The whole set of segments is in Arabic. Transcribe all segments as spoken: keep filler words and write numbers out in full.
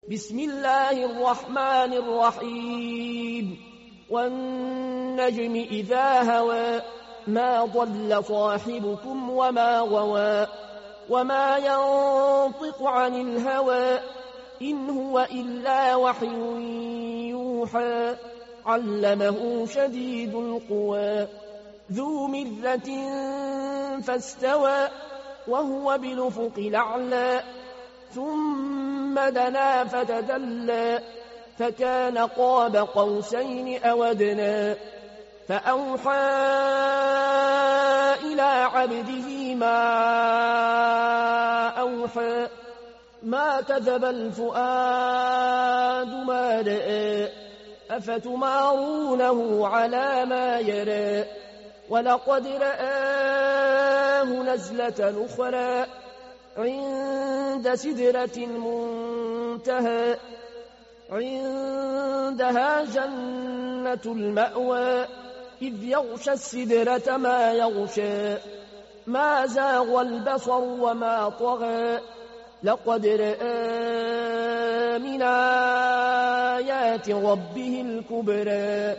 بسم الله الرحمن الرحيم والنجم إذا هوى ما ضل صاحبكم وما غوى وما ينطق عن الهوى إن هو إلا وحي يوحى علمه شديد القوى ذو مرة فاستوى وهو بالأفق الأعلى ثم دنا فتدلى فكان قاب قوسين أو أدنى فأوحى إلى عبده ما أوحى ما كذب الفؤاد ما رأى أفتمارونه على ما يرى ولقد رآه نزلة أخرى عند سدرة المنتهى عندها جنة المأوى إذ يغشى السدرة ما يغشى ما زاغ البصر وما طغى لقد رأى من آيات ربه الكبرى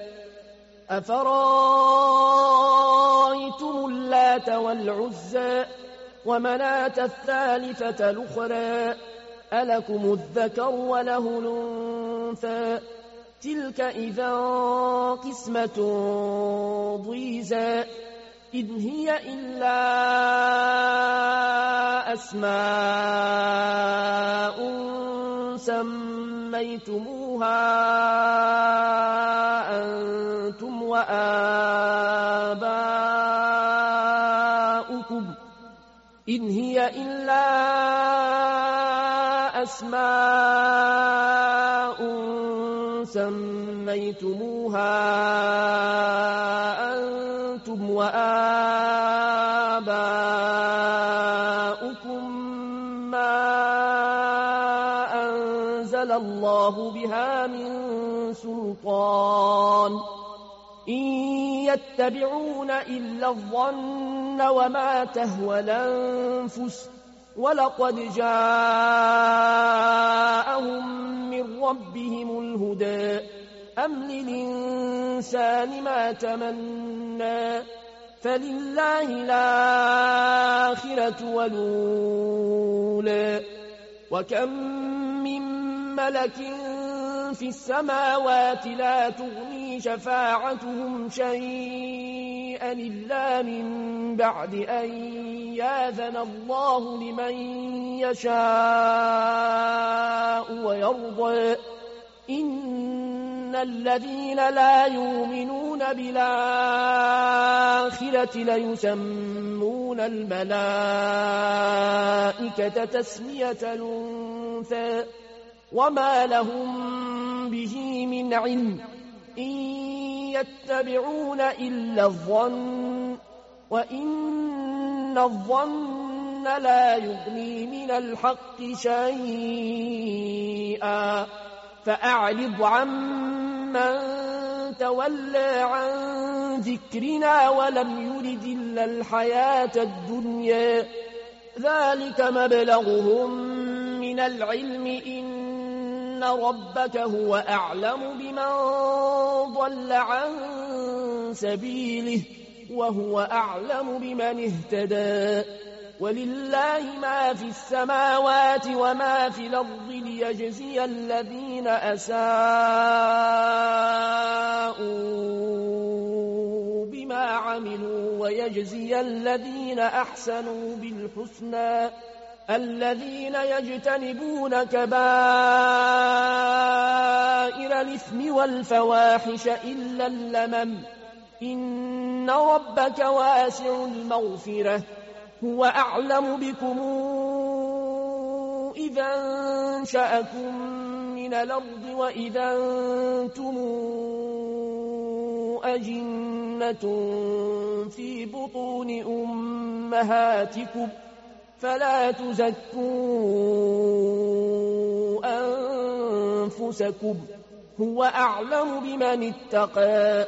أفرأيتم اللات والعزى ومناة الثالثة الأخرى ألكم الذكر وله الأنثى تلك إذا قسمة ضيزى إن هي إلا أسماء سميتموها أنتم وآباؤكم إن هي إلا أسماء سميتموها أنتم وآباؤكم ما أنزل الله بها من سلطان إن يتبعون إلا الظن وما تهوى الأنفس ولقد جاءهم من ربهم الهدى أم للإنسان ما تمنى فلله الآخرة والأولى وكم من ملك في السماوات لا تغني شفاعتهم شيئا إلا من بعد أن يأذن الله لمن يشاء ويرضى إن الذين لا يؤمنون بالآخرة ليسمون الملائكة تسمية الأنثى وما لهم به من علم إن يتبعون إلا الظن وإن الظن لا يغني من الحق شيئا فأعرض عمن تولى عن ذكرنا ولم يرد إلا الحياة الدنيا ذلك مبلغهم من العلم إن ربك هو أعلم بمن ضل عن سبيله وهو أعلم بمن اهتدى ولله ما في السماوات وما في الأرض ليجزي الذين أساءوا بما عملوا ويجزي الذين أحسنوا بالحسنى الذين يجتنبون كبائر الإثم والفواحش إلا اللمم إن ربك واسع المغفرة هو أعلم بكم إذا انشأكم من الأرض وإذا أنتم أجنة في بطون أمهاتكم فلا تزكوا أنفسكم هو أعلم بمن اتقى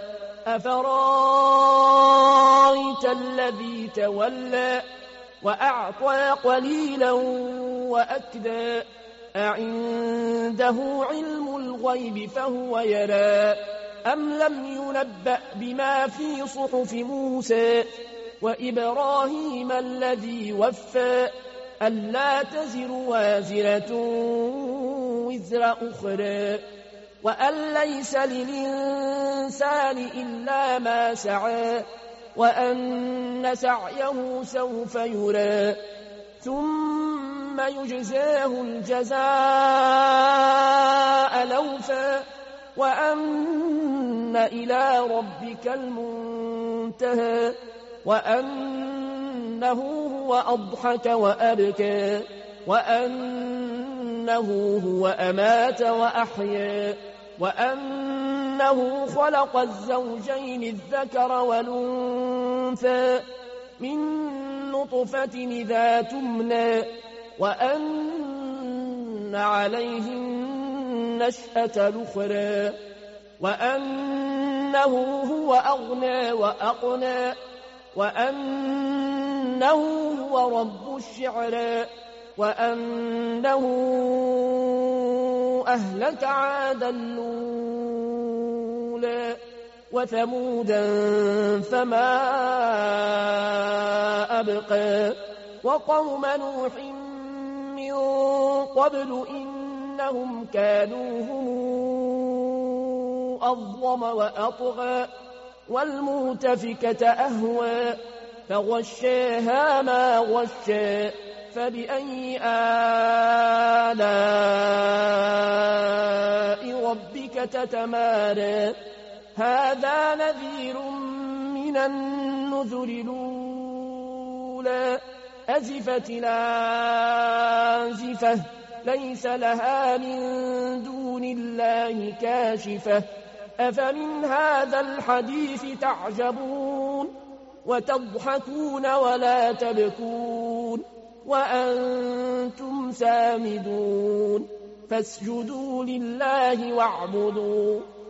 أفرايت الذي تولى وأعطى قليلا وأكدى أعنده علم الغيب فهو يرى أم لم ينبأ بما في صحف موسى وإبراهيم الذي وفى ألا تزر وازرة وزر أخرى وأن ليس للإنسان إلا ما سعى وأن سعيه سوف يرى ثم يجزاه الجزاء الأوفى وأن إلى ربك المنتهى وأنه هو أضحك وأبكى وأنه هو أمات وأحيا وأنه خلق الزوجين الذكر والأنثى من نطفة إذا تمنى وأن عليه النشأة الأخرى وأنه هو أغنى وأقنى وأنه هو رب الشعرى وأنه أهلك عادا الأولى وثمودا فما أبقى وقوم نوح من قبل إنهم كانوا هم أظلم وأطغى والمؤتفكة أهوى فغشاها ما غشى فبأي آلاء ربك تتمارى هذا نذير من النذر الأولى أزفت الآزفة ليس لها من دون الله كاشفة أفمن هذا الحديث تعجبون وتضحكون ولا تبكون وأنتم سامدون فاسجدوا لله واعبدوا